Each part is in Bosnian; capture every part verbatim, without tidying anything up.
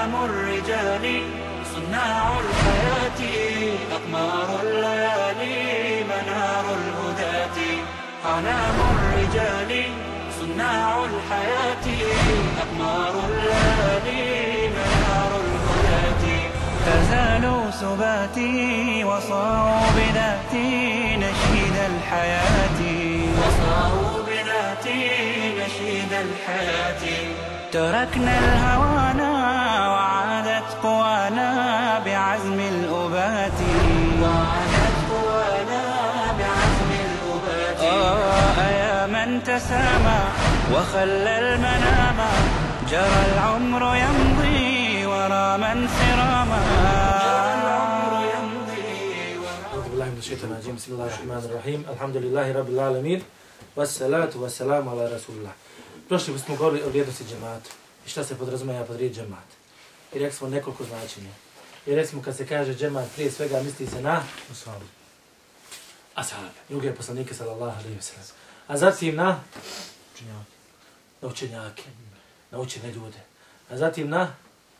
أعلام الرجال صناع الحياة أقمار الليالي منار الهداة أعلام الرجال صناع الحياة أقمار الليالي منار الهداة فزالوا سباتي وصاروا بذاتي نشيد الحياة وصاروا بذاتي نشيد الحياة تركنا الهوانا وعادت قوانا بعزم الأبات وعادت قوانا بعزم الأبات آه يا من تسامى وخلى المنام جرى العمر يمضي ورا من سراما جرى العمر يمضي أعوذ بالله من الشيطان الرجيم بسم الله الرحمن الرحيم الحمد لله رب العالمين والصلاة والسلام على رسول الله. Prošli smo govorili o vrijednosti džemata i šta se podrazumijeva pod riječ džemat. I rekli smo nekoliko značenja. I rekli smo kad se kaže džemat prije svega misli se na ashabe, druge poslanike sallallahu alejhi ve sellem. A zatim na učenjake, na učenjake, na učene ljude. A zatim na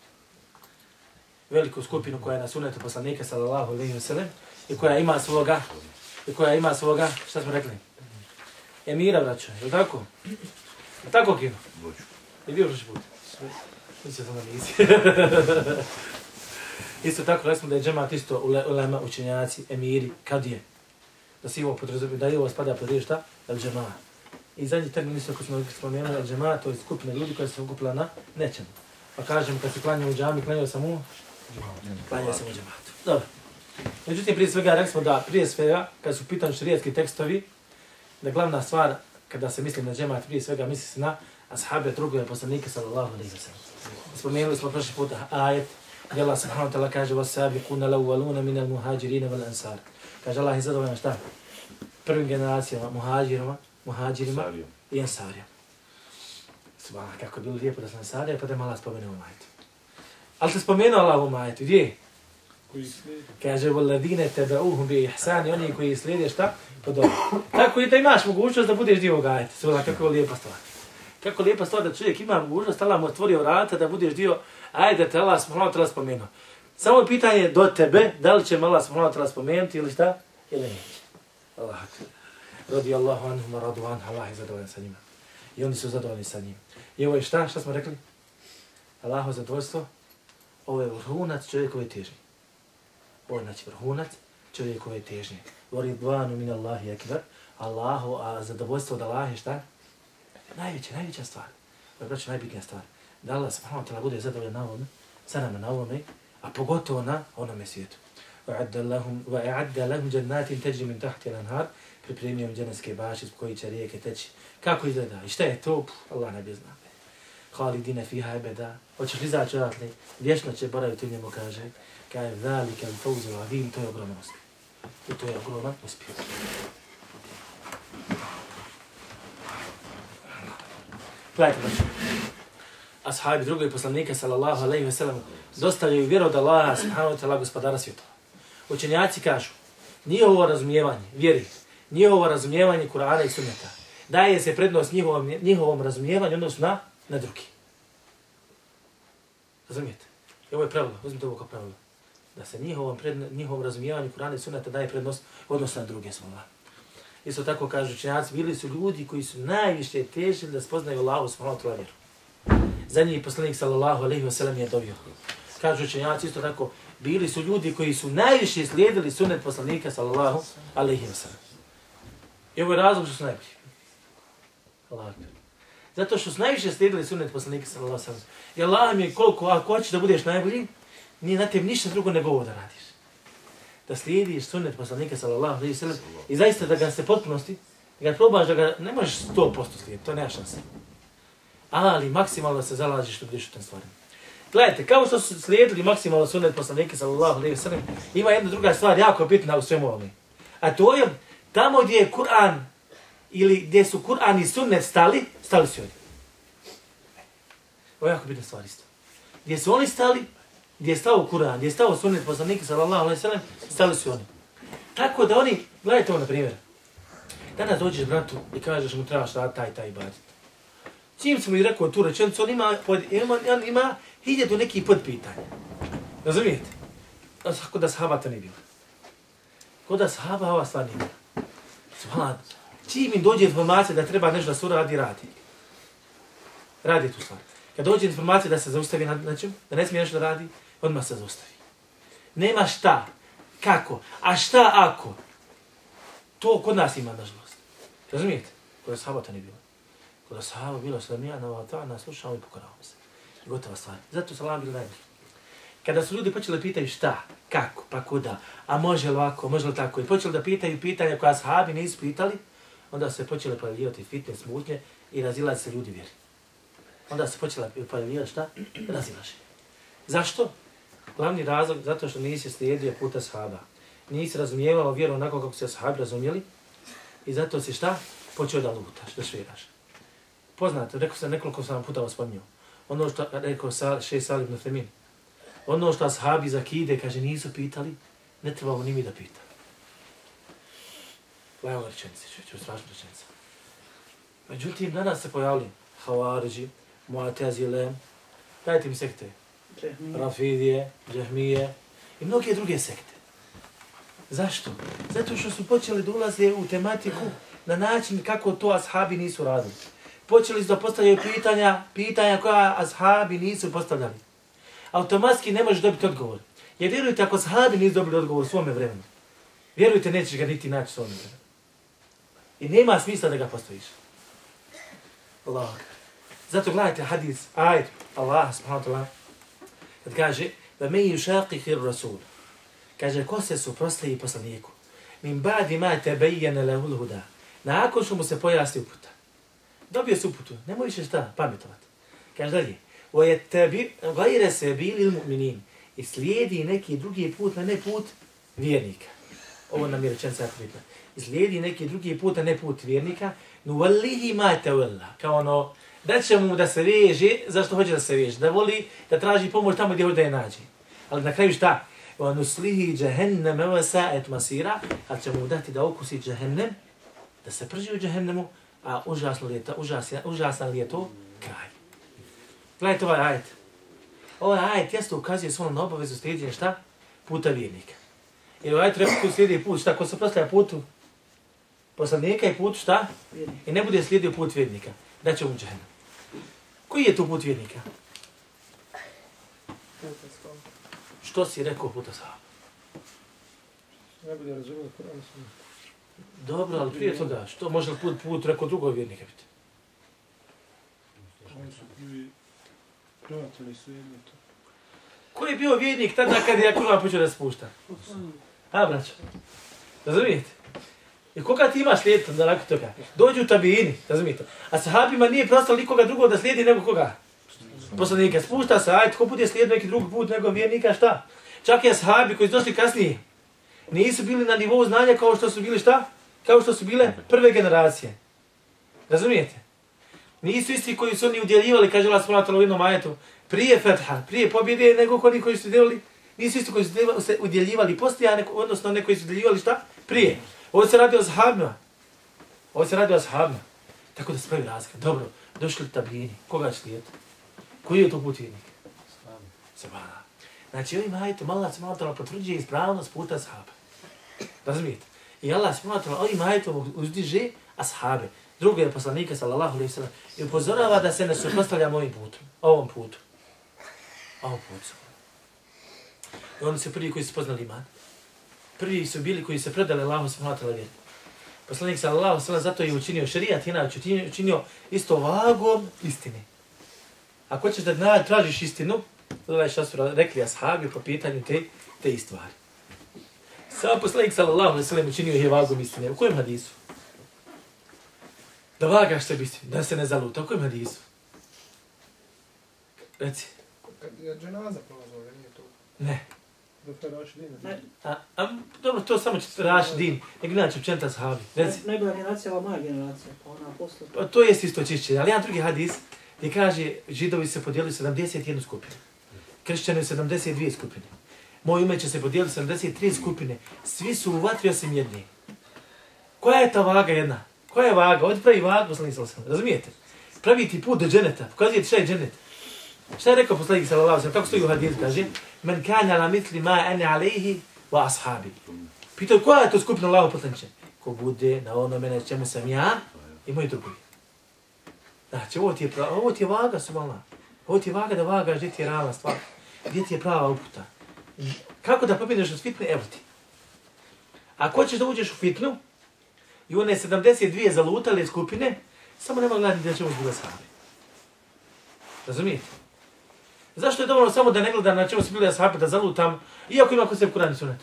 veliku skupinu koja je na sunnetu poslanika sallallahu alejhi ve sellem i koja ima svoga i koja ima svoga, šta smo rekli? Emira, braćo, je li tako? Je tako, Kino? Boću. Je bio prošli put? Mislim sam da nisi. Isto tako, rekli smo da je džemat isto ulema, učenjaci, emiri, kadije. Da se ovo podrazumije, da i ovo spada pod riječ šta? El džemat. I zadnji termin isto ako smo spomenuli, el džemat, to je skupina ljudi koja se okupila na nečemu. Pa kažemo, kad se klanjao u džami, klanjao sam u? Klanjao sam u džematu. Dobro. Međutim, prije svega, rekli smo da prije svega, kad su pitani šerijatski tekstovi, da glavna stvar, kada se misli na džemat, prije svega misli se na ashabe drugove poslanike sallallahu alejhi ve sellem. Spomenuli smo prošli put ajet, gdje Allah subhanahu wa ta'ala kaže وَسَّابِقُونَ الْأَوَّلُونَ مِنَ الْمُهَاجِرِينَ وَالْأَنْصَارِ. Kaže Allah je zadovoljan šta? Prvim generacijama, muhađirima, muhađirima i ensarija. Subhana, kako je bilo lijepo da sam ensarija, pa da je Allah spomenuo u majetu. Ali se spomenuo Allah u majetu, gdje? Kaže, وَالَّذِينَ تَبَعُوهُمْ بِإِحْسَانِ, oni koji slijede šta? Po dobro. Tako i da imaš mogućnost da budeš dio ovoga ajeta. Subhana, kako je lijepa stvar. Kako je lijepa stvar da čovjek ima mogućnost, Allah mu otvorio vrata da budeš dio ajeta, da te Allah subhanahu wa ta'ala spomenuo. Samo pitanje je do tebe, da li će Allah subhanahu wa ta'ala spomenuti ili šta? Ili neće. Allah. Radi Allahu anhum wa radu anhu, Allah je zadovoljan sa njima. I oni su zadovoljni sa njim. I ovo je šta? Šta smo rekli? Allaho zadovoljstvo. Ovo je vrhunac čovjekove težnje. Ovo je znači vrhunac čovjekove težnje. Varidvanu min Allahi akbar. Allahu, a zadovoljstvo od Allaha je šta? Najveća, najveća stvar. Ovo je braćo najbitnija stvar. Da Allah subhanahu wa ta'ala bude zadovoljan na ovome, sa nama na ovome, a pogotovo na onome svijetu. وَاَعَدَّ لَهُمْ جَنَّاتٍ تَجْرِ مِنْ تَحْتِ الْأَنْهَارِ. Pripremio im dženevske bašće s koji će rijeke teći. Kako izgleda? I šta je to? Puh, Allah ne bi zna. Halidine fiha ebeda. Hoćeš li izaći odatle? Vječno će boraviti u njemu, kaže. Kaže, velike al-fawzu al-azim, to je ogroman uspjeh. I to je ogroman uspjeh. Gledajte, znači. Ashabi drugog poslanika, sallallahu alejhi ve sellem, dostavljaju vjeru od Allaha, subhanahu wa ta'ala, gospodara svjetova. Učenjaci kažu, njihovo razumijevanje, vjeri, njihovo razumijevanje Kur'ana i Sunneta, daje se prednost njihovom, njihovom razumijevanju odnosno na, na drugi. Razumijete? I ovo je pravilo, uzmite ovo kao pravilo. Da se njihovom, pred, njihovom razumijevanju Kur'ana i Sunneta daje prednost odnosno na druge slova. Isto tako kažu učenjaci, bili su ljudi koji su najviše težili da spoznaju Allahu subhanahu wa ta'ala vjeru. Za njih poslanik sallallahu alejhi ve sellem je dovio. Kažu učenjaci isto tako, bili su ljudi koji su najviše slijedili sunnet poslanika sallallahu alejhi ve sellem. I ovo je razlog što su najbolji. Allah. Zato što su najviše slijedili sunnet poslanika sallallahu alejhi ve sellem. I Allah mi je koliko, ako hoćeš da budeš najbolji, nije na tebi ništa drugo nego ovo da radiš. Da slijediš sunnet poslanika sallallahu alejhi ve sellem i zaista da ga se potpunosti, da ga probaš da ga ne možeš sto posto slijediti, to nema šanse. Ali maksimalno se zalažiš što budeš u tem stvarima. Gledajte, kao što su slijedili maksimalno sunnet poslanika sallallahu alejhi ve sellem, ima jedna druga stvar jako bitna u svemu ovome. A to je tamo gdje je Kur'an ili gdje su Kur'an i sunnet stali, stali su oni. Ovo je jako bitna stvar isto. Gdje su oni stali, gdje je stao Kur'an, gdje je stao sunnet poslanika sallallahu alejhi ve sellem, stali su oni. Tako da oni, gledajte ovo na primjer. Danas dođeš bratu i kažeš mu trebaš raditi taj taj ibadet. Čim sam mi rekao tu rečenicu, on ima, ima, on ima hiljadu nekih podpitanja. Razumijete? Kod da sahaba to nije bilo. Kod da sahaba ova stvar nije bila. Subhanallah. Čim im dođe informacija da treba nešto da se uradi, radi. Radi tu stvar. Kad dođe informacija da se zaustavi na nečem, da ne smije nešto da radi, odmah se zaustavi. Nema šta, kako, a šta ako? To kod nas ima, nažalost. Razumijete? Kod da sahaba to nije bilo. Kod da sahaba bilo sve mi, a na ova nas slušamo i pokoravamo se. I gotova stvar. Zato salam bilo najbolji. Kada su ljudi počeli pitaju šta, kako, pa kuda, a može li ovako, može li tako, i počeli da pitaju pitanja koja sahabi nisu pitali, onda se počele pojavljivati fitne, smutnje i razilazi se ljudi vjeri. Onda se počela pojavljivati šta? Razilaženje. Zašto? Glavni razlog zato što nisi slijedio puta sahaba. Nisi razumijevao vjeru onako kako se sahabi razumijeli i zato si šta? Počeo da lutaš, da šviraš. Poznate, rekao sam nekoliko sam vam puta vas spominjao. Ono što rekao šejh Salih ibn Uthejmin. Ono što ashabi za kide, kaže, nisu pitali, ne trebamo ni mi da pita. Evo ga rečenice, ću strašna rečenica. Međutim, danas se pojavili Havarđi, Mu'tazile, dajte mi sekte, Rafidije, Džahmije i mnoge druge sekte. Zašto? Zato što su počeli da ulaze u tematiku na način kako to ashabi nisu radili. Počeli su da postavljaju pitanja, pitanja koja ashabi nisu postavljali. Automatski ne možeš dobiti odgovor. Jer vjerujte, ako sahabi nisu dobili odgovor u svome vremenu, vjerujte, nećeš ga niti naći u svome vremenu. I nema smisla da ga postaviš. Allah. Zato gledajte hadis, ajd, Allah, subhanahu wa ta'ala, kad kaže, va me yušaqihi rasul, kaže, ko se suprostavi poslaniku, min ba'di ma tabayyana lahu al-huda, nakon što mu se pojasni uputa. Dobio se uputu, nemoj više šta, pametovati. Kaže dalje, وَيَتَّبِرْ غَيْرَ سَبِيلِ الْمُؤْمِنِينَ i slijedi neki drugi put, a ne put vjernika. Ovo nam je rečenica jako bitna. I slijedi neki drugi put, a ne put vjernika. نُوَلِّهِ مَا تَوَلَّ kao ono, da će mu da se veže, zašto hoće da se veže, da voli da traži pomoć tamo gdje hoće da je nađe. Ali na kraju šta? وَنُسْلِهِ جَهَنَّمَ وَسَاءَتْ مَسِيرًا ali će mu dati da okusi džehennem, da se prži u džehennemu, a užasno li je to, užasno, užasno li je to kraj. Gledajte ovaj ajet. Ovaj ajet jasno ukazuje svojom na obavezu slijedjenja šta? Puta vjernika. Jer ovaj ajet rekao slijedi put šta? Ko se prostavlja putu poslanika i put šta? I ne bude slijedio put vjernika. Da će u džehennem. Koji je to put vjernika? Što si rekao puta sahaba? Ne bude razumio Kur'an. Dobro, ali prije toga, što može li put, put rekao drugog vjernika biti? Oni su bili prijatelji su jedni to. Ko je bio vjernik tada kad je Kur'an počeo da spušta? A, braćo? Razumijete? I koga ti imaš slijediti da nakon toga? Dođu u tabijini, razumijete? A sahabima nije prostalo nikoga drugog da slijedi nego koga? Poslanika. Spušta se, ajde, ko bude slijediti neki drugi put nego vjernika, šta? Čak i sahabi koji su došli kasnije, nisu bili na nivou znanja kao što su bili šta? Kao što su bile prve generacije. Razumijete? Nisu isti koji su oni udjeljivali, kaže Allah subhanahu wa ta'ala u jednom ajetu, prije fetha, prije pobjede, nego oni koji su udjeljivali, nisu isti koji su se udjeljivali poslije, neko, odnosno oni koji su udjeljivali šta? Prije. Ovo se radi o sahabima. Ovo se radi o sahabima. Tako da se pravi razlika. Dobro, došli tabijini. Koga će slijediti? Koji je to put vjernik? Sabana. Znači ovim ajetom Allah subhanahu wa ta'ala potvrđuje ispravnost puta sahaba. Razumijete? I Allah subhanahu wa ta'ala ovim ajetom uzdiže ashabe. Drugo je poslanika sallallahu alejhi ve sellem i upozorava da se ne suprotstavljamo ovim putom, ovom putu. Ovom putu. I oni su prvi koji su poznali iman. Prvi su bili koji se predali Allahu subhanahu wa ta'ala vjeru. Poslanik sallallahu alejhi ve sellem zato je učinio šerijat i inače učinio isto vagom istine. Ako ćeš da na, tražiš istinu, gledaj šta su rekli ashabi po pitanju te, te stvari. Sam poslanik sallallahu alejhi ve sellem učinio je vagom istine. U kojem hadisu? Da vagaš sebi istinu, da se ne zaluta. U kojem hadisu? Reci. Kad je dženaza prolazila, nije to. Ne. Doktor Rašidin. A, a, dobro, to samo će Rašidin, nek inače učenta sahabi. Reci. Najbolja generacija, ova moja generacija, pa ona posle. Pa to jest isto čišćenje, ali jedan drugi hadis gdje kaže židovi se podijelili sedamdeset jednu skupinu. Kršćani sedamdeset dvije skupine. Moj umet će se podijeliti sedamdeset tri skupine. Svi su u vatri osim jedni. Koja je ta vaga jedna? Koja je vaga? Ovdje pravi vagu, poslanik sallallahu alejhi ve sellem. Razumijete? pravi ti put do dženeta, pokazuje ti šta je dženet. Šta je rekao poslanik sallallahu alejhi ve sellem, kako stoji u hadisu, kaže: "Men kana ala mithli ma ana alayhi wa ashabi." Pitao koja je to skupina Allahov poslanice? Ko bude na onome na čemu sam ja i moji drugovi. Znači, ovo ti je, prava, ovo ti je vaga, subhanallah. Ovo ti je vaga da vagaš gdje ti je realna stvar, gdje ti je prava uputa. Kako da pobjediš od fitne, evo ti. Ako hoćeš da uđeš u fitnu, i one sedamdeset dvije zalutale skupine, samo nema gledati da ćemo zbog ashabi. Razumijete? Zašto je dovoljno samo da ne gledam na čemu su bili ashabi, da zalutam, iako ima kod sebe Kur'an i Sunnet?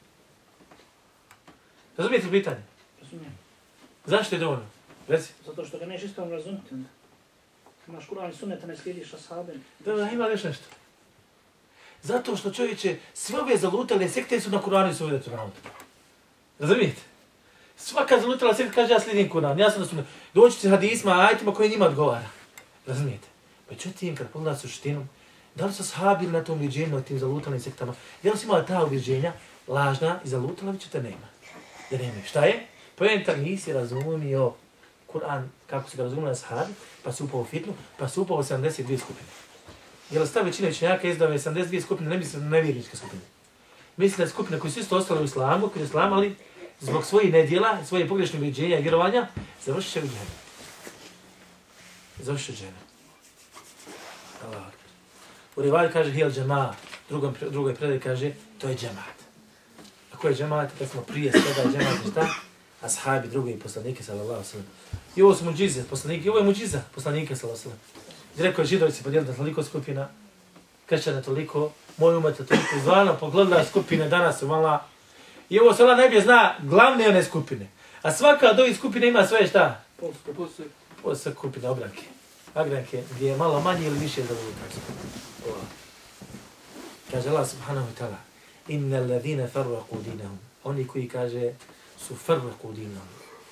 Razumijete pitanje? Razumijem. Zašto je dovoljno? Reci. Zato što ga neš ispravno razumiti. Imaš Kur'an i Sunnet, ne slijediš ashabe. Da, ima još nešto. Zato što čovječe, sve ove zalutale sekte su na Kur'anu i Sunnetu nauti. Razumijete? Svaka zalutala sekta kaže ja slijedim Kur'an, ja sam na Sunnetu. Doći će hadisma, ajetima koji njima odgovara. Razumijete? Pa čutim kad pogledati suštinu, da li su sahabili na tom uvjeđenju, na tim zalutalim sektama, da li su imali ta uvjeđenja, lažna i zalutala, vi ćete nema. Da nema. Šta je? Poenta nisi razumio Kur'an kako se ga razumio na sahabi, pa se upao u fitnu, pa se upao u sedamdeset dvije skupine. Jer sta većina učenjaka izdave sedamdeset dvije skupine, ne misli na nevjerničke skupine. Misli na skupine koji su isto ostali u islamu, koji su islamali zbog svojih nedjela, svojih pogrešnih uvjeđenja i vjerovanja, završit će u džene. Završit će u džene. Allah. U rivaji kaže hijel džema, drugom, drugoj predaj kaže to je džemat. A ko je džemat? Kad smo prije svega džemat šta? Ashabi, drugi poslanike, sallallahu alejhi ve sellem. I ovo su muđize, poslanike, ovo je muđiza poslanike, sallallahu alejhi ve sellem. I rekao je židovi se podijeliti na toliko skupina, kršćana toliko, moj umet toliko, zvano pogledala skupine danas su mala. I ovo sada najbolje zna glavne one skupine. A svaka od ovih skupina ima svoje šta? Ovo su skupine obranke. Agranke, gdje je malo manje ili više zavuta. Kaže Allah subhanahu wa ta'ala: "Inna alladhina farraqu dinahum." Oni koji kaže su farraqu dinahum.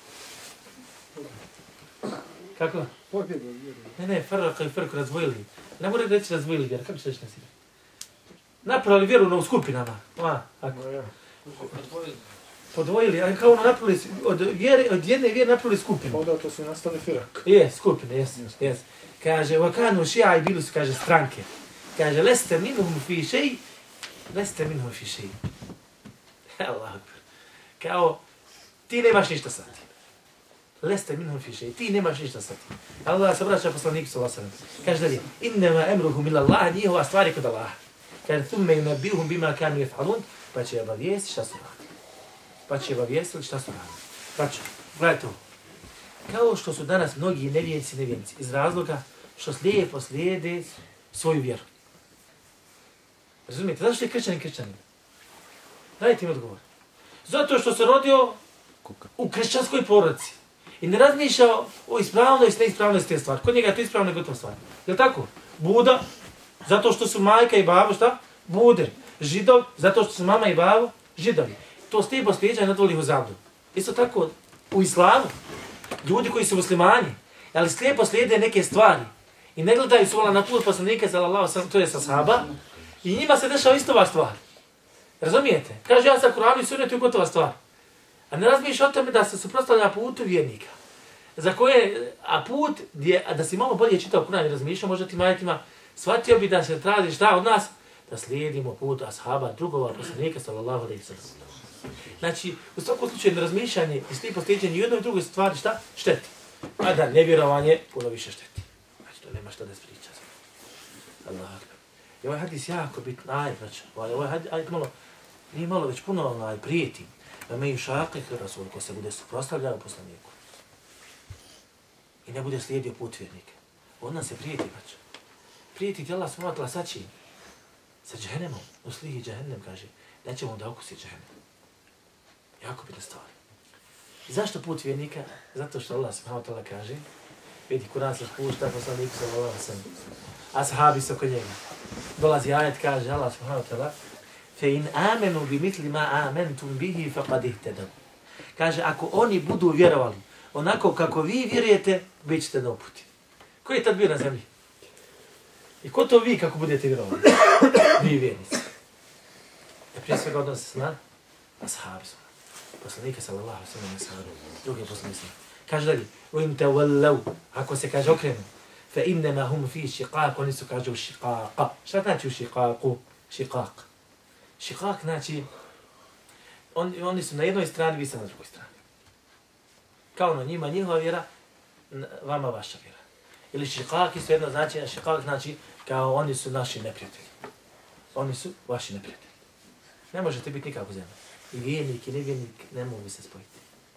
Kako? Ne, ne, farraqa i farraqa razvojili. Ne mora reći razvojili vjeru, kako će reći na sebe? Napravili vjeru na skupinama. A, ako. Podvojili, a kao ono napravili, od, vjere, od jedne vjere napravili skupinu. Onda to su nastali firak. Je, skupine, jes, jes. Kaže, vakanu šija i bili su, kaže, stranke. Kaže, leste minhum fi šeji, leste minhum fi šeji. Allah, kao, ti nemaš ništa sa tim. Leste minhum fi šeji, ti nemaš ništa sa tim. Allah se vraća poslaniku sallallahu alejhi ve sellem. Kaže dalje, innama emruhum ila Allah, njihova stvar je kod Allah. Kaže, thumme yunabbiuhum bima kanu yef'alun, pa će obavijesti šta su radili. Pa će obavijestiti šta su radili. Znači, gledajte ovo. Kao što su danas mnogi nevjernici nevjernici, iz razloga što slijepo slijede svoju vjeru. Razumijete? Zašto je kršćanin kršćanin? Dajte im odgovor. Zato što se rodio u kršćanskoj porodici i ne razmišlja o ispravnosti i neispravnosti te stvari. Kod njega je to ispravno i gotova stvar. Je li tako? Buda, zato što su majka i babo, šta? Buder. Židov, zato što su mama i babo, židovi. To slijepo slijeđa na doli u zabdu. Isto tako u islamu. Ljudi koji su muslimani, ali slijepo slijede neke stvari i ne gledaju su na put poslanika, sallallahu alejhi ve sellem, to je sahaba, i njima se dešava istova stvar. Razumijete? Kaže, ja sam Kur'anu i Sunnetu i gotova stvar. A ne razmišlja o tome da se suprotstavlja putu vjernika. Za koje, a put, gdje, a da si malo bolje čitao Kur'an i razmišljao, možda tim ajetima, shvatio bi da se traži šta od nas? Da slijedimo put ashaba, drugova poslanika, sallallahu alejhi ve sellem. Znači, u svakom slučaju, razmišljanje i slijepo slijeđenje i jednoj i drugoj stvari šta? Šteti. A da, nevjerovanje puno više šteti. Znači, to nema šta da spriča. Allah. I ovaj hadis jako bitno, aj, znači, ovaj hadis, aj, malo, nije malo, već puno, onaj, prijeti. Da me i šakli Rasul, ko se bude suprostavljao poslaniku. I ne bude slijedio put vjernike. Od nas se prijeti, znači. Prijeti ti Allah smatla sa čim? Sa džehennemom. U slihi džehennem, kaže, nećemo da okusi džehennem. Jako bitna stvar. Zašto put vjernika? Zato što Allah subhanahu wa ta'ala kaže, vidi Kur'an se spušta, poslaniku sallallahu alejhi ve sellem. Ashabi su oko njega. Dolazi ajet, kaže Allah subhanahu wa ta'ala, fe in amenu bi mitli ma amentum bihi faqad ihtadaw. Kaže, ako oni budu vjerovali onako kako vi vjerujete, bit ćete na uputi. Ko je tad bio na zemlji? I ko to vi kako budete vjerovali? Vi vjernici. E prije svega odnose se na ashabi su. Poslanike sallallahu alejhi ve sellem, druge poslanike. Kaže dalje, وَإِمْ تَوَلَّوْ ako se kaže okrenu, فَإِنَّمَا هُمْ فِي شِقَاقُ oni su kaže u šiqaqa. Šta znači u šiqaqu? Šiqaq. Šiqaq znači, on, oni su na jednoj strani, vi ste na drugoj strani. Kao ono njima njihova vjera, vama vaša vjera. Ili šiqaq isto jedno znači, šiqaq znači kao oni su naši neprijatelji. Oni su vaši neprijatelji. Ne možete biti nikako zemlja. I vijenik i nevjenik ne mogu se spojiti.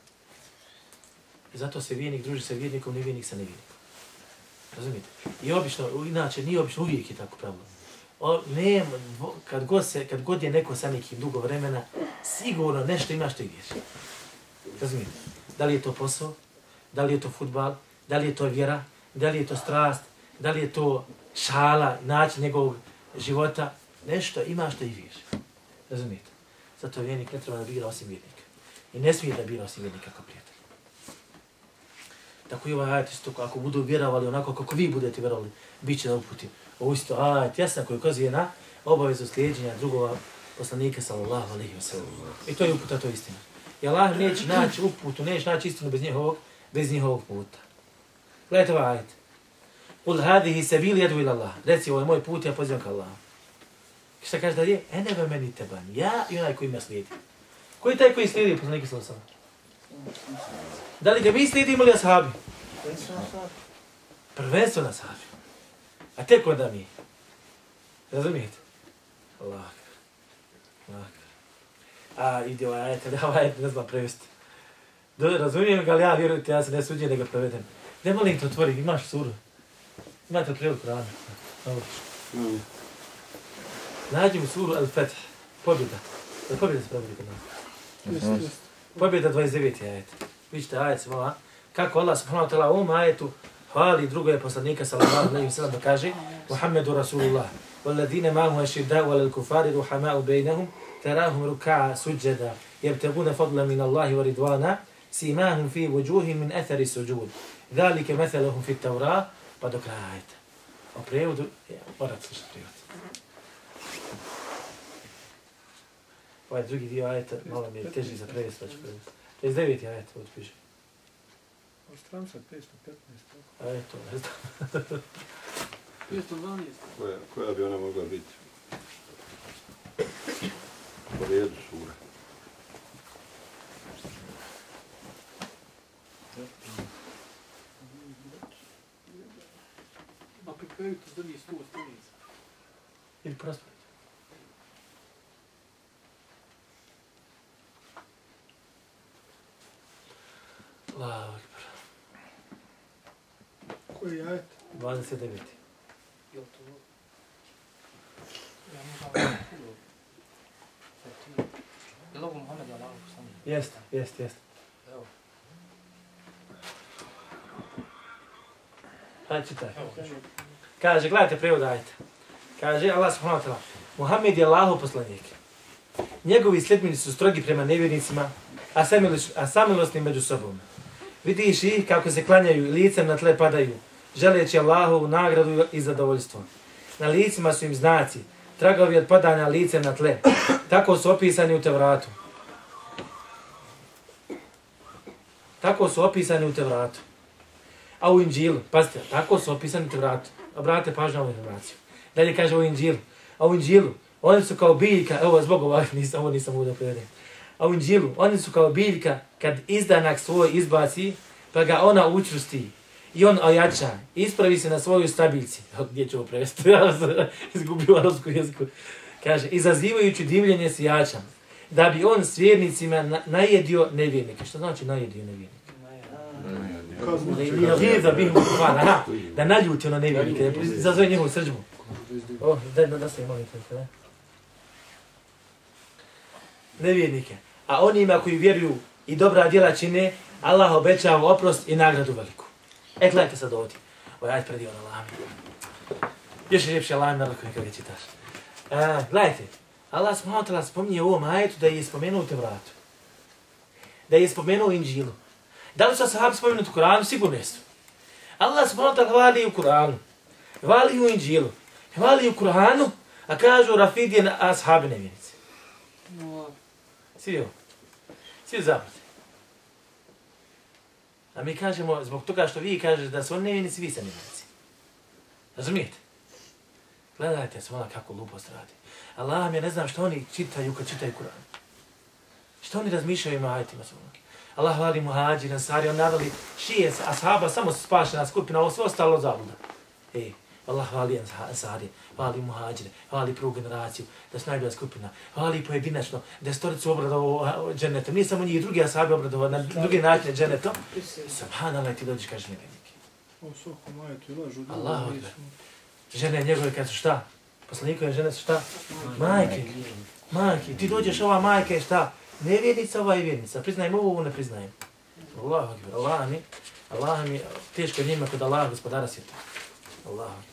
I zato se vijenik druži sa vjernikom, nevjenik sa nevjernikom. Razumijete? I obično, inače, nije obično, uvijek je tako pravilo. O, nema, kad, god se, kad god je neko sa nekim dugo vremena, sigurno nešto ima što i vješi. Razumijete? Da li je to posao, da li je to fudbal, da li je to vjera, da li je to strast, da li je to šala, način njegovog života, nešto ima što i vješi. Razumijete? Zato vjernik ne treba da bira osim vjernika. I ne smije da bira osim vjernika kao prijatelj. Tako i ovaj ajet isto, ako budu vjerovali onako kako vi budete vjerovali, bit će da uputi. Ovo isto ajet jasna koji ukazuje na obavezu slijedženja drugova poslanika sallallahu alejhi ve sellem. I to je uputa, to je istina. I Allah neće naći uputu, neće naći istinu bez njihovog, bez njihovog puta. Gledajte ovaj ajet. Kul hadihi sabili yadu ila Allah. Reci, ovo je moj put, ja pozivam ka Allahu. Šta kaže dalje? Ene ve meni teban. Ja i onaj koji me slijedi. Koji je taj koji slijedi poslanika sallallahu alejhi ve sellem? Da li ga vi slijedimo ili ashabi? Prvenstveno ashabi. A tek onda mi. Razumijete? Allah. Allah. A ide ovaj ajet, ali ovaj ajet ne znam prevesti. Razumijem ga, ali ja vjerujte, ja se ne suđem da ga prevedem. Ne molim te otvori, imaš suru. Imate prijevod Kur'ana. Mm. Nađi u suru Al-Fath. Pobjeda. Pobjeda se prevodi kod nas. Jest, jest. Pobjeda dvadeset deveti ajet. Vidite ajet se mala. Kako Allah subhanahu wa ta'ala u ovom ajetu hvali drugo je poslanika sallallahu alejhi ve sellem da kaže Muhammedu Rasulullah والذين معه أشداء على الكفار رحماء بينهم تراهم ركعا سجدا يبتغون فضلا من الله ورضوانا سيماهم في وجوههم من أثر السجود ذلك مثلهم في التوراة pa do kraja ajeta. O prijevodu, ja, morate slušati prijevod. Ovaj drugi dio ajeta malo mi je teži za prevest, pa ću prevest. pedeset deveti ajet, ovdje piše. Od stranca petsto petnaest. A eto, ne znam. petsto dvanaest. Koja, koja bi ona mogla biti? Po redu sura. Ma pri kraju to zdrži sto stranica. Ili prospraviti. Allahu akbar. Koji je ajet? dvadeset deveti. Jel to... Ja možda... Jel ovo Muhammed Allahu poslanik? Jeste, jeste, jeste. Evo. Hajde čitaj. Evo, Kaže, gledajte prijevod ajeta. Kaže Allah subhanahu wa ta'ala, Muhammed je Allahov poslanik. Njegovi sljedbenici su strogi prema nevjernicima, a, a samilosni među sobom. Vidiš ih kako se klanjaju i licem na tle padaju, želeći Allahovu nagradu i zadovoljstvo. Na licima su im znaci, tragovi od padanja licem na tle. Tako su opisani u Tevratu. Tako su opisani u Tevratu. A u Inđilu, pazite, tako su opisani u Tevratu. Obratite pažnju na ovu informaciju. Dalje kaže u Inđilu. A u Inđilu, oni su kao biljka, evo zbog ovak, nisam, ovo nisam ovdje prevedem. A u Inđilu, oni su kao biljka kad izdanak svoj izbaci, pa ga ona učvrsti. I on ojača, ispravi se na svoju stabilci. Gdje ću ovo prevesti? Ja sam izgubio arapsku jeziku. Kaže, izazivajući divljenje s jačam, da bi on s vjernicima na, najedio nevjernike. Što znači najedio nevjernike? Da bih mu hvala, da naljuti ono nevjernike, da izazove njegovu srđbu. O, daj da se molim te, ne? Nevjernike. A onima koji vjeruju i dobra djela čine, Allah obećava oprost i nagradu veliku. E, gledajte sad ovdje. Ovo je ajde predio na lami. Još je ljepši lami narod koji kada čitaš. E, gledajte. Allah subhanahu wa ta'ala spominje u ovom ajetu da je spomenuo u Tevratu. Da je spomenuo u Inđilu. Da li su ashabi spomenuti u Kur'anu? Sigurno jesu. Allah subhanahu wa ta'ala hvali u Kur'anu. Hvali u Inđilu. Hvali u Kur'anu, a kažu Rafidije na ashabi nevjenici. Svi ovo. Svi zaprati. A mi kažemo, zbog toga što vi kažete da su oni nevjernici, vi ste nevjernici. Razumijete? Gledajte se ona kako glupost radi. Allah mi ne znam što oni čitaju kad čitaju Kur'an. Što oni razmišljaju ima ajetima svojom. Allah hvali muhađir, ansari, on naveli šije, ashaba, samo spašena skupina, ovo sve ostalo zabluda. E, Allah hvali ansari, hvali muhađire, hvali prvu generaciju, da su najbolja skupina, hvali pojedinačno, da je storicu obradovao džennetom, nije samo njih, drugi ashabi obradovao na drugi način džennetom. Subhanallah, ti dođeš kažeš nevjednike. O svakom ajetu i lažu. Allah odbjer. Žene njegove kad su šta? Poslanikove žene su šta? Majke. Majke. Ti dođeš, ova majka je šta? Nevjernica, ova je vjernica. Priznajem ovo, ovo ne priznajem. Allah odbjer. Allah mi, Allah mi, teško je njima kod Allah gospodara svijeta. Allah odbjer.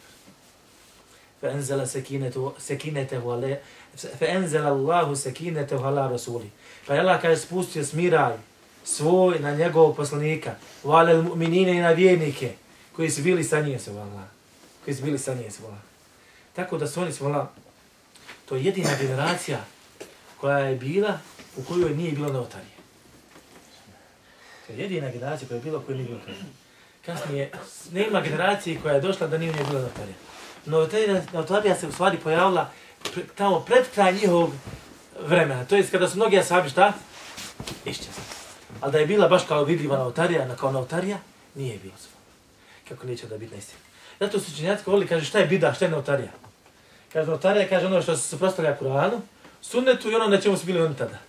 فأنزل سكينته سكينته على فأنزل الله سكينته على رسوله. Pa Allah kaže spustio smiraj svoj na njegovog poslanika, vale mu'minine i na vjernike koji su bili sa njim, Allah. Koji su bili sa njim, Allah. Tako da su oni, Allah, to je jedina generacija koja je bila u kojoj nije bilo novotarije. To je jedina generacija koja je bila u kojoj nije bilo novotarije. Kasnije, nema generacije koja je došla da nije u njoj bilo novotarije. Novotarija se u stvari pojavila pre, tamo pred kraj njihovog vremena. To je kada su mnogi ashabi šta? Iščezli. Ali da je bila baš kao vidljiva novotarija, kao novotarija, nije bilo svo. Kako neće da biti na istinu. Zato su učenjaci govorili, kaže šta je bida, šta je novotarija? Kaže novotarija, kaže ono što se suprotstavlja Kur'anu, sunnetu i ono na čemu su bili oni tada.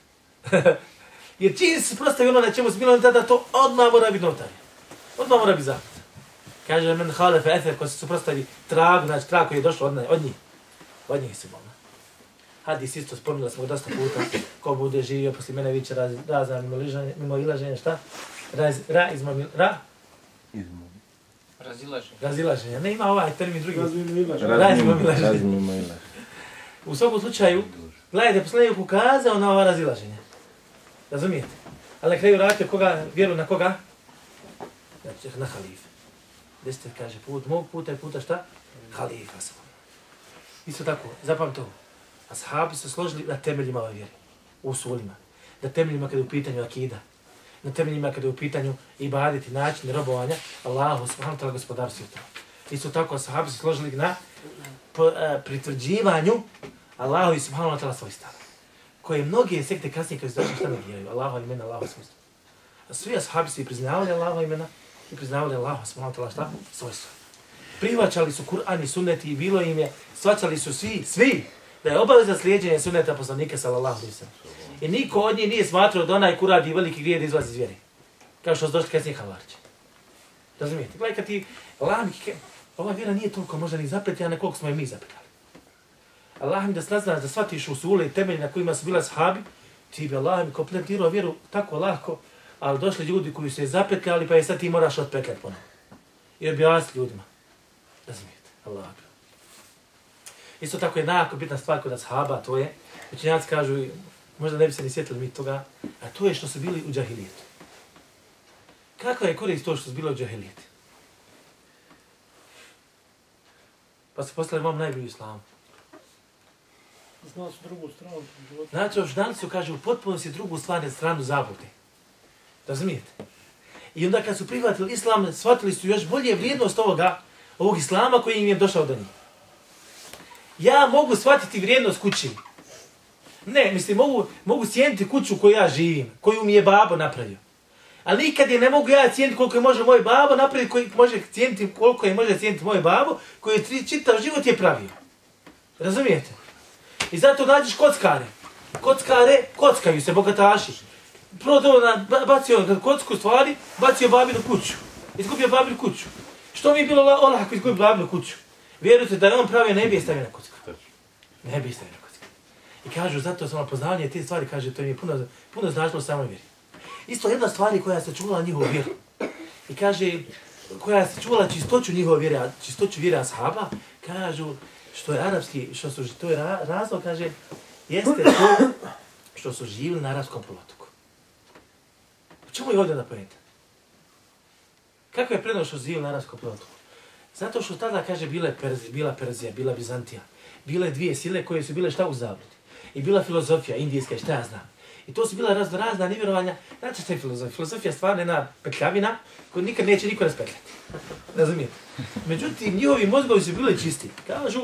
Jer čim se suprotstavlja ono na čemu su bili oni tada, to odmah mora biti novotarija. Odmah mora biti zapad. Kaže men halefe efer, ko se suprotstavi tragu, znači trag koji je došao od, od njih. Od njih se bolna. Hadis isto spominjali smo dosta puta, ko bude živio poslije mene viće raz, razna mimo, ližanje, mimo ilaženja, šta? Raz, ra, izmo, ra? Izmo. Razilaženje. Razilaženja. Ne ima ovaj termin drugi. Razmimo ilaženje. Razmimo ilaženje. Razmimo ilaženje. U svakom slučaju, gledajte, poslanik ukazao na ova razilaženja. Razumijete? Ali na kraju vratio koga, vjeru na koga? Znači, na halife. Desite, kaže, put mog puta je puta šta? Halifa sam. Isto tako, zapamte ovo. Ashabi su složili na temeljima ove vjere. U usulima. Na temeljima kada je u pitanju akida. Na temeljima kada je u pitanju ibadeti, način robovanja Allahu subhanahu wa ta'ala gospodaru svijeta. Isto tako, ashabi su složili na pritvrđivanju Allahu i subhanahu wa ta'ala svoj stav. Koje mnoge sekte kasnije kada su došli šta negiraju. Allahu imena, Allahu svojstva. A svi ashabi su i priznavali Allahu imena i priznavali Allahu subhanahu wa ta'ala šta? Svojstva. Prihvaćali su Kur'an i sunnet i bilo im je, shvaćali su svi, svi, da je obaveza slijedjenja sunneta poslanika sallallahu alejhi ve sellem. I niko od njih nije smatrao da onaj ko radi veliki grijeh da izlazi iz vjere. Kao što su došli kasnije Havarići. Razumijete? Gledaj kad ti, Allah mi, ova vjera nije toliko možda ni zapetljana koliko smo je mi zapetljali. Allah mi da znaš da shvatiš usule i temelji na kojima su bila sahabi, ti bi Allah mi kompletirao vjeru tako lako, ali došli ljudi koji su je zapetljali pa je sad ti moraš otpetljati ponovno. I objasniti ljudima. Razumijete? Allah. Isto tako je jako bitna stvar kod ashaba, to je, učenjaci kažu, možda ne bi se ni sjetili mi toga, a to je što su bili u džahilijetu. Kakva je korist to što su bili u džahilijetu? Pa se postali vam najbolji islamu. Znali su drugu stranu života. Znači, znali su, kaže, u potpunosti drugu stvar, stranu zablude. Razumijete? I onda kad su prihvatili islam, shvatili su još bolje vrijednost ovoga, ovog islama koji im je došao do njih. Ja mogu shvatiti vrijednost kući. Ne, mislim, mogu, mogu cijeniti kuću u kojoj ja živim, koju mi je babo napravio. Ali nikad je ne mogu ja cijeniti koliko je može moj babo napraviti, koji može cijeniti koliko je može cijeniti moj babo, koji je čitav život je pravio. Razumijete? I zato nađeš kockare. Kockare, kockaju se, bogataši. Prodao na, bacio kocku stvari, bacio babinu kuću. Izgubio babinu kuću. Što mi je bilo olako izgubio babinu kuću? Vjerujte da je on pravio, ne bi je stavio na kocku. Ne bi je stavio na kocku. I kažu, zato samo poznavanje te stvari, kaže, to im je puno, puno značilo samoj vjeri. Isto jedna stvari koja se čuvala njihovu vjeru. I kaže, koja se čuvala čistoću njihove vjere, čistoću vjere ashaba, kažu, što je arapski, što su, to je ra, razlog, kaže, jeste to što su živjeli na arapskom poluotoku. U čemu je ovdje napomenuti? Kako je prednost što živjeli na arapskom poluotoku? Zato što tada, kaže, bila Perzija, bila Perzija, bila Bizantija. Bile dvije sile koje su bile šta u zabludi. I bila filozofija indijska i šta ja znam. I to su bila razno razna nevjerovanja. Znači što je filozofija? Filozofija je stvarno jedna petljavina koju nikad neće niko raspetljati. Razumijete? Međutim, njihovi mozgovi su bili čisti. Kažu,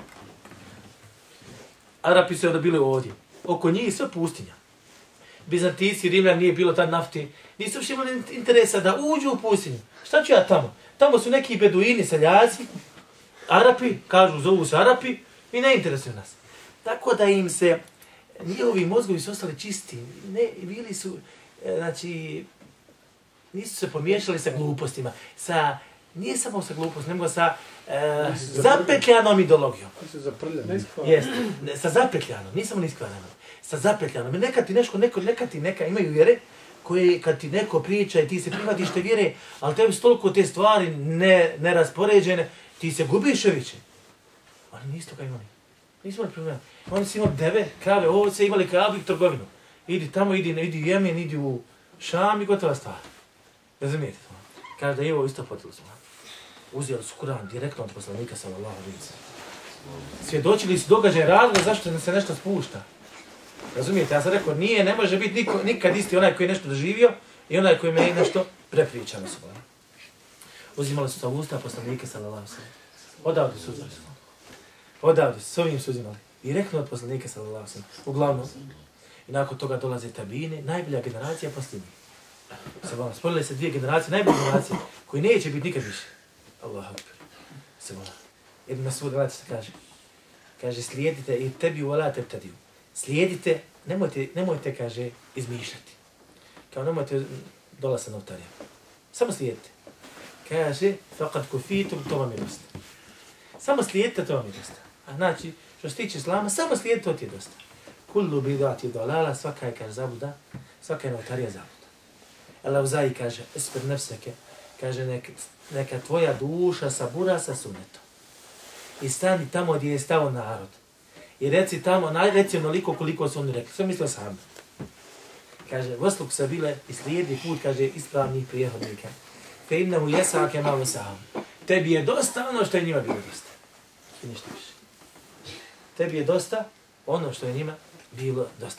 Arapi su onda bili ovdje. Oko njih sve pustinja. Bizantici, Rimljani nije bilo tad nafti. Nisu uopšte imali interesa da uđu u pustinju. Šta ću ja tamo? Tamo su neki beduini, seljaci, Arapi, kažu, zovu se Arapi i ne interesuju nas. Tako da im se, njihovi mozgovi su ostali čisti. Ne, bili su, znači, nisu se pomiješali sa glupostima. Sa, nije samo sa glupostima, nego sa e, zapetljanom ideologijom. Ti se zaprljali. Jeste, sa zapetljanom, nisam niskvarano. Sa zapetljanom. Neka ti nešto, neko, neka ti neka imaju vjere, koje kad ti neko priča i ti se prihvatiš te vjere, ali tebi su toliko te stvari ne, neraspoređene, ti se gubiš više. Oni nisu toga imali. Nisu imali problema. Oni su imali deve, krave, ovce, imali kravu i trgovinu. Idi tamo, idi, idi u Jemen, idi u Šam i gotova stvar. Razumijete to? Kaže da je ovo isto potilo smo. Uzeli su Kur'an direktno od poslanika sallallahu alejhi ve sellem. Svjedočili su događaj razloga zašto se nešto spušta. Razumijete? Ja sam rekao, nije, ne može biti niko, nikad isti onaj koji je nešto doživio i onaj koji me nešto prepričano su. Uzimali su sa usta poslanike sallallahu alejhi ve sellem. Odavde su uzeli su. Odavde su, s ovim su uzimali. Direktno od poslanike sallallahu alejhi ve sellem. Uglavnom. I nakon toga dolaze tabine, najbolja generacija posljednji. Se vola, sporile se dvije generacije, najbolje generacije, koji neće biti nikad više. Allahu akbar. Se vola. Jedna svoj gledajte se kaže. Kaže, slijedite i tebi volate tadiju. Slijedite, nemojte, nemojte, kaže, izmišljati. Kao nemojte dola sa notarija. Samo slijedite. Kaže, faqad kufitum, to vam je dosta. Samo slijedite, to vam je dosta. A znači, što se tiče islama, samo slijedite, to ti je dosta. Kullu bidati dolala, svaka je, kaže, zabuda, svaka je notarija zabuda. Al-Auza'i kaže, ispred nefseke, kaže, neka, neka tvoja duša sabura sa sunnetom. I stani tamo gdje je stao narod. I reci tamo, reci onoliko koliko su oni rekli. Sve mislio sam. Kaže, vosluk se bile i slijedi put, kaže, ispravnih prijehodnika. Fe innehu jesake malo sam. Tebi je dosta ono što je njima bilo dosta. I ništa više. Tebi je dosta ono što je njima bilo dosta.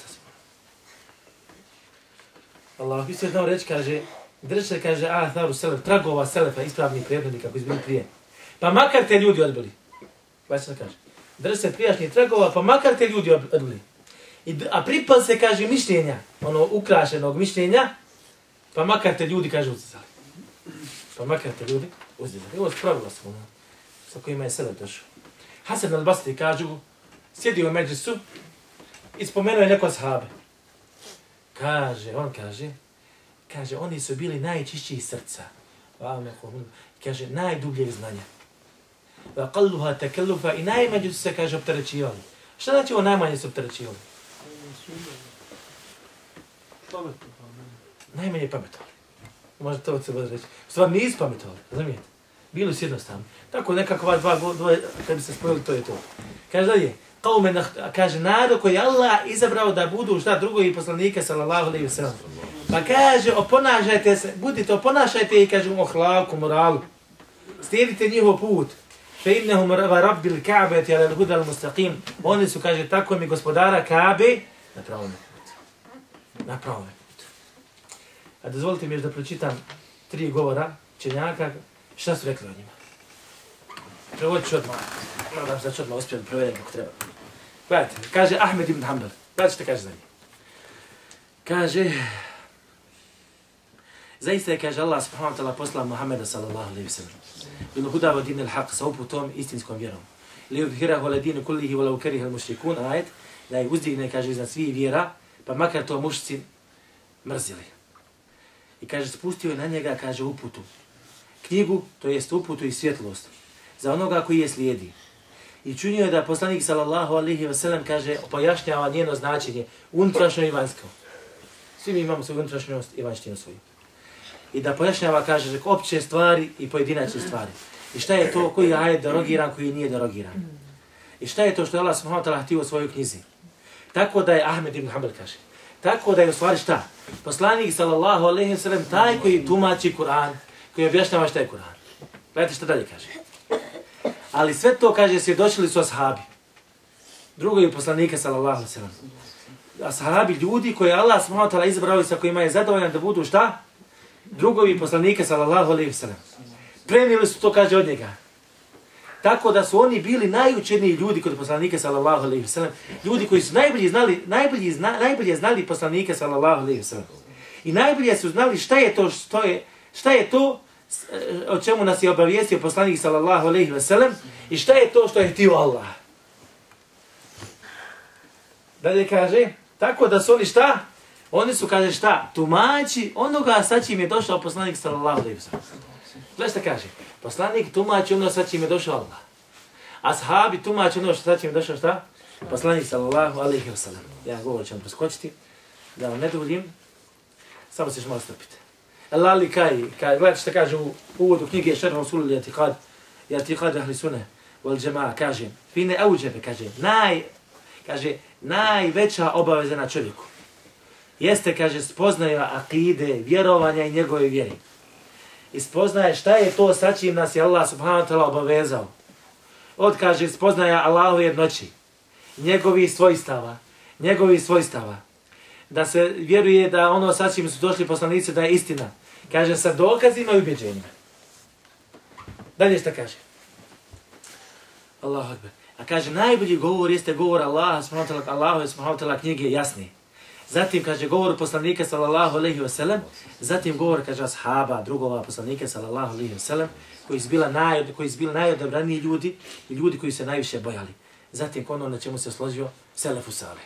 Allah, vi se znao reći, kaže, drži se, kaže, ah, tharu selef, tragova selefa, ispravnih prijehodnika koji su bili prije. Pa makar te ljudi odbili. Baš se kaže. Drži se prijašnjih tragova, pa makar te ljudi odbili. I, a pripal se, kaže, mišljenja, ono ukrašenog mišljenja, pa makar te ljudi, kaže, uzizali. Pa makar te ljudi uzizali. Ovo spravilo smo, ono, sa kojima je selef došao. Hasan al-Basri, kažu, sjedio u međlisu i spomenuo je neko ashabe. Kaže, on kaže, kaže, oni su bili najčišćiji srca. Kaže, najdubljeg znanja. Qalluha takallufa i najmanje su se, kaže, opterećivali. Šta znači ovo najmanje su opterećivali? Najmanje pametovali. Možda to se bude reći. Stvar nisu pametovali, razumijete? Bili su jednostavni. Tako nekako ova dva, dvoje, kad bi se spojili, to je to. Kaže dalje, qaumen, kaže, narod koji Allah izabrao da budu šta drugo i poslanike, sallallahu alejhi ve sellem. Pa kaže, oponašajte se, budite, oponašajte i kaže, u ohlaku, moralu. Slijedite njihov put. Fe innehum rabbil ka'beti ala hudal mustaqim. Oni su, kaže, tako mi gospodara Ka'be na pravom putu. Na pravom putu. A dozvolite mi još da pročitam tri govora učenjaka, šta su rekli o njima. Prevodit ću odmah. Nadam se da ću odmah uspjeti da prevedem kako treba. Gledajte, kaže Ahmed ibn Hanbal. Gledajte što kaže za njih. Kaže, zaista je, kaže, Allah subhanahu wa ta'ala poslao Muhammeda sallallahu alejhi ve sellem. Bil huda wa din al-haq, sa uputom istinskom vjerom. Li yudhhirahu ala dini kullihi walau kariha al-mushrikun, ajet, da je uzdigne, kaže, iznad svih vjera, pa makar to mušci mrzili. I kaže, spustio je na njega, kaže, uputu. Knjigu, to jest uputu i svjetlost, za onoga koji je slijedi. I čunio je da poslanik sallallahu alejhi ve sellem, kaže, pojašnjava njeno značenje, unutrašnjo i vanjsko. Svi mi imamo svoju unutrašnjost i vanjštinu svoju. I da pojašnjava, kaže, opće stvari i pojedinačne stvari. I šta je to, koji je ajet derogiran, koji nije derogiran. I šta je to što je Allah subhanahu wa ta'ala htio u svojoj knjizi. Tako da je Ahmed ibn Hanbal, kaže. Tako da je u stvari šta? Poslanik sallallahu alejhi ve sellem taj koji tumači Kur'an, koji objašnjava šta je Kur'an. Gledajte šta dalje kaže. Ali sve to, kaže, svjedočili su ashabi. Drugo je poslanika sallallahu alejhi ve sellem. ashabi, ljudi koje Allah subhanahu wa ta'ala izabrao i sa kojima je zadovoljan da budu šta? Drugovi poslanike sallallahu alejhi ve sellem. Prenijeli su to, kaže, od njega. Tako da su oni bili najučeniji ljudi kod poslanike sallallahu alejhi ve sellem, ljudi koji su najbolje znali, najbolje zna, najbolje znali poslanike sallallahu alejhi ve sellem. I najbolje su znali šta je to što je šta je to o čemu nas je obavijestio poslanik sallallahu alejhi ve sellem i šta je to što je htio Allah. Dalje kaže, tako da su oni šta? Oni su, kaže, šta? Tumači onoga sa čim je došao poslanik sallallahu alejhi ve sellem. Gledaj šta kaže? Poslanik tumači ono sa čim je došao Allah. Ashabi tumači ono sa čim je došao šta? Poslanik sallallahu alejhi ve sellem. Ja govor ću vam preskočiti, da vam ne duljim. Samo se još malo strpite. Al-Ali kaj, kaj, gledajte šta kaže u uvodu knjige Šerh Usul al-I'tiqad, I'tiqad ahli sunnah wal džema'a, kaže, fine auđebe, kaže, naj, kaže, najveća obaveza na čovjeku jeste, kaže, spoznaja akide, vjerovanja i njegove vjeri. I spoznaje šta je to sa čim nas je Allah subhanahu wa ta'ala obavezao. Od, kaže, spoznaja Allahove jednoći, njegovih svojstava, njegovih svojstava. Da se vjeruje da ono sa čim su došli poslanici da je istina. Kaže, sa dokazima i ubjeđenjima. Dalje šta kaže? Allahu akbar. A kaže, najbolji govor jeste govor Allaha subhanahu wa ta'ala, Allahove subhanahu wa ta'ala knjige jasni. Zatim, kaže, govor poslanika sallallahu alejhi ve sellem, zatim govor, kaže, ashaba, drugova poslanika sallallahu alejhi ve sellem, koji su bila naj, koji su bili najodabraniji ljudi i ljudi koji se najviše bojali. Zatim, ono na čemu se složio, selefu salih.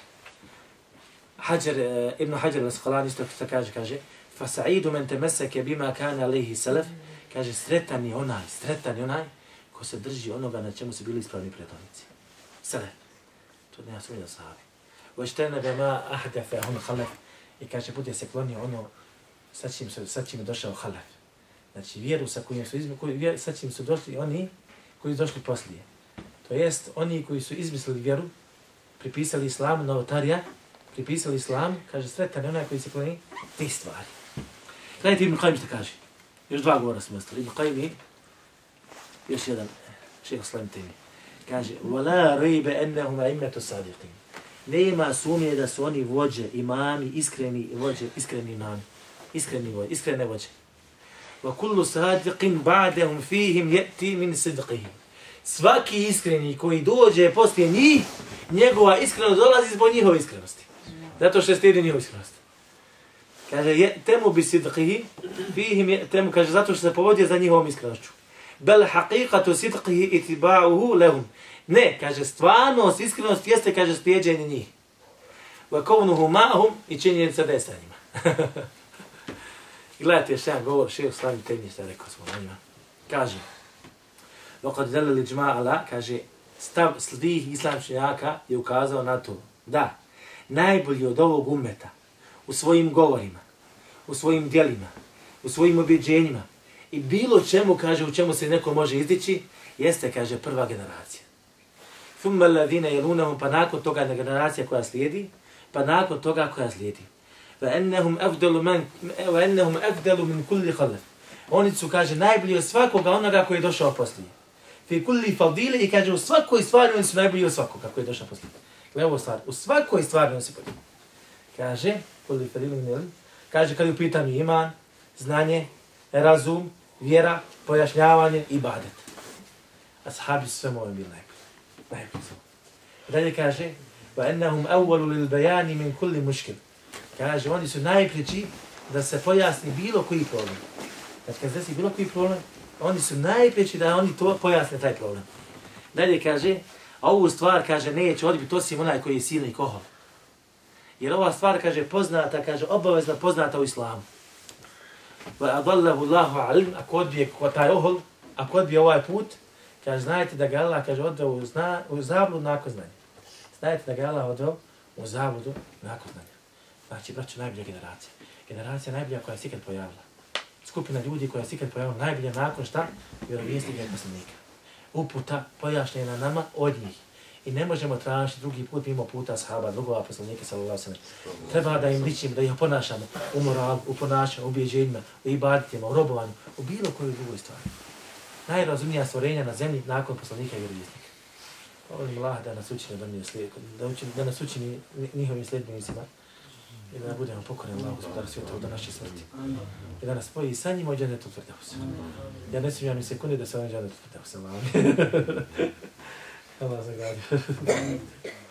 Hajar, Ibn Hajar al-Asqalani isto što kaže, kaže, فَسَعِيدُ مَنْ تَمَسَّكَ بِمَا كَانَ عَلَيْهِ سَلَفِ, kaže, sretan je onaj, sretan je onaj ko se drži onoga na čemu su bili ispravni prethodnici. Selef. To nema sumnje da sahabi. وَاجْتَنَبَ مَا أَحْدَفَ هُمْ خَلَفِ, i kaže, bude se klonio ono sa čim, su, sa čim je došao halaf. Znači, vjeru sa kojim su izmislili, sa čim su došli oni koji su došli poslije. To jest, oni koji su izmislili vjeru, pripisali islamu, novotarija, pripisali islam, kaže, sretan je onaj koji se kloni tih stvari. Gledajte Ibn Qajim što kaže. Još dva govora smo ostali. Ibn Qajim i još jedan, šejh Islam Temi. Kaže, وَلَا رَيْبَ أَنَّهُمْ أَئِمَّةُ الصَّادِقِينَ. Nema sumnje da su oni vođe, imami, iskreni vođe, iskreni imami, iskreni vođe, iskrene vođe. وَكُلُّ صَادِقٍ بَعْدَهُمْ فِيهِمْ يَأْتِي مِنْ صِدْقِهِمْ. Svaki iskreni koji dođe poslije njih, njegova iskrenost dolazi zbog njihove iskrenosti. Zato što stidi njihovu iskrenost. Kaže, je, temu bi sidqihi, fihim je, temu, kaže, zato što se povodio za njihovom iskrenošću. Bel haqiqatu sidqihi itiba'uhu lehum. Ne, kaže, stvarnost, iskrenost jeste, kaže, slijeđenje njih. Wa kavnuhu ma'hum, i činjenica da je sa njima. Gledajte još jedan govor, šeho slavim temnje, što je rekao smo na njima. Kaže, وَقَدْ دَلَلِ جْمَعَلَا, kaže, stav svih islamčnjaka je ukazao na to da najbolji od ovog ummeta u svojim govorima, u svojim djelima, u svojim objeđenjima i bilo čemu, kaže, u čemu se neko može izdići, jeste, kaže, prva generacija. ثُمَّ الَّذِينَ يَلُونَهُمْ, pa nakon toga generacija koja slijedi, pa nakon toga koja slijedi. وَأَنَّهُمْ أَفْدَلُ مِنْ كُلِّ خَلَفٍ. Oni su, kaže, najbolji od svakoga onoga koji je došao poslije. Fi kulli fadili, i kaže, u svakoj stvari oni su najbolji od svakoga koji je došao poslije. Gle ovo stvar, u svakoj stvari oni su bolji. Kaže, kulli fadili, kaže, kad je u pitanju iman, znanje, razum, vjera, pojašnjavanje, ibadet. Ashabi su sve moje bili najbolji. Najbolji su. Dalje kaže, وَأَنَّهُمْ أَوَّلُ لِلْبَيَانِ مِنْ كُلِّ مُشْكِلٍ. Kaže, oni su najpriči da se pojasni bilo koji problem. Znači, kad se desi bilo koji problem, oni su najpriči da oni to pojasne taj problem. Dalje kaže, a ovu stvar, kaže, neće odbiti osim onaj koji je silni kohol. Jer ova stvar, kaže, poznata, kaže, obavezna poznata u islamu. وَأَضَلَّهُ اللَّهُ عَلِمْ, ako odbije taj ohol, ako odbije ovaj put, kaže, znajte da ga Allah, kaže, odveo u, zna, u zabludu nakon znanja. Znajte da ga Allah odveo u zabludu nakon znanja. Znači, braću, najbolja generacija. Generacija najbolja koja je sikad pojavila. Skupina ljudi koja je sikad pojavila najbolja nakon šta? Vjerovjesnika i poslanika. Uputa pojašnjena nama od njih. I ne možemo tražiti drugi put mimo puta ashaba, drugova poslanika, sallallahu alejhi ve sellem. Treba da im ličimo, da ih ponašamo u moralu, u ponašanju, u ubjeđenjima, u ibaditima, u robovanju, u bilo kojoj drugoj stvari. Najrazumnija stvorenja na zemlji nakon poslanika i vjerovjesnika. Molim Allah da nas učini da, mi slijed, da, učini, da nas učini njihovim sljedbenicima i da budemo pokorni Allah, gospodar svjetova, do naše smrti. I da nas spoji sa njima u džennetu Firdevsa. Ja ne smijem ni sekunde da se ovim džennetu Firdevsa. Allah zagradio.